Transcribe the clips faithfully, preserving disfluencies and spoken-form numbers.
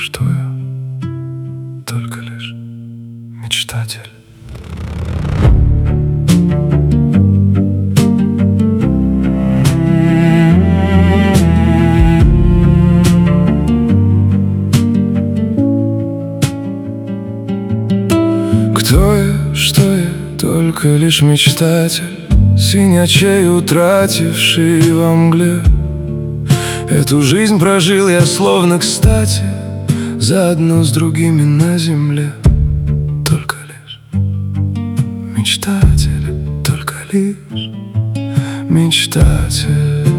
что я только лишь мечтатель. Кто я, что я, только лишь мечтатель, синячей утративший во мгле. Эту жизнь прожил я словно кстати, заодно с другими на земле. Только лишь мечтатель, только лишь мечтатель.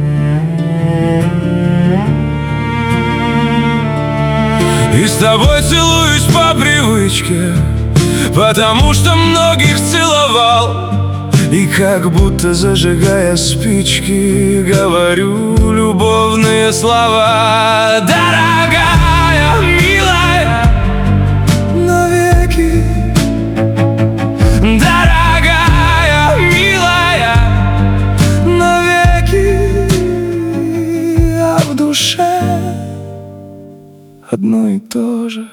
И с тобой целуюсь по привычке, потому что многих целовал. И как будто зажигая спички, говорю любовные слова. Дорогая, милая, навеки. Дорогая, милая, навеки. А в душе одно и то же.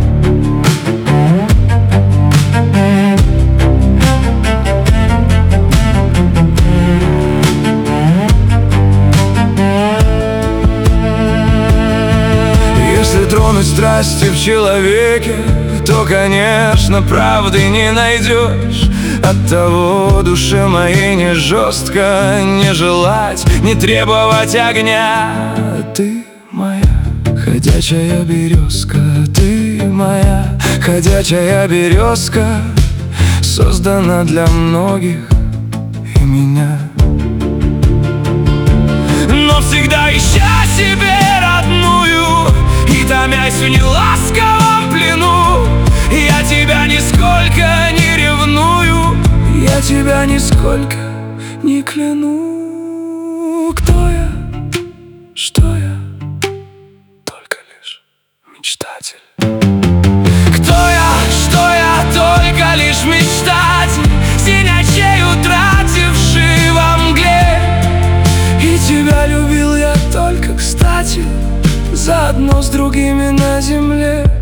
Тронуть страсти в человеке, то, конечно, правды не найдешь. Оттого душе моей не жестко не желать, не требовать огня. Ты моя ходячая березка, ты моя ходячая березка, создана для многих и меня. Но всегда ища себе родную и томясь в неласковом плену, я тебя нисколько не ревную, я тебя нисколько не кляну. Кто я, что я, только лишь мечтатель. Кто я, что я, только лишь мечтатель, синячей утративший во мгле. И тебя любил я только кстати, заодно с другими на земле.